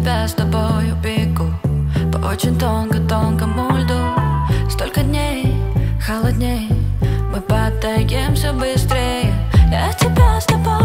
тебя с тобою бегу по очень тонкому льду. Столько дней холодней, мы падаем все быстрее. Я тебя с тобой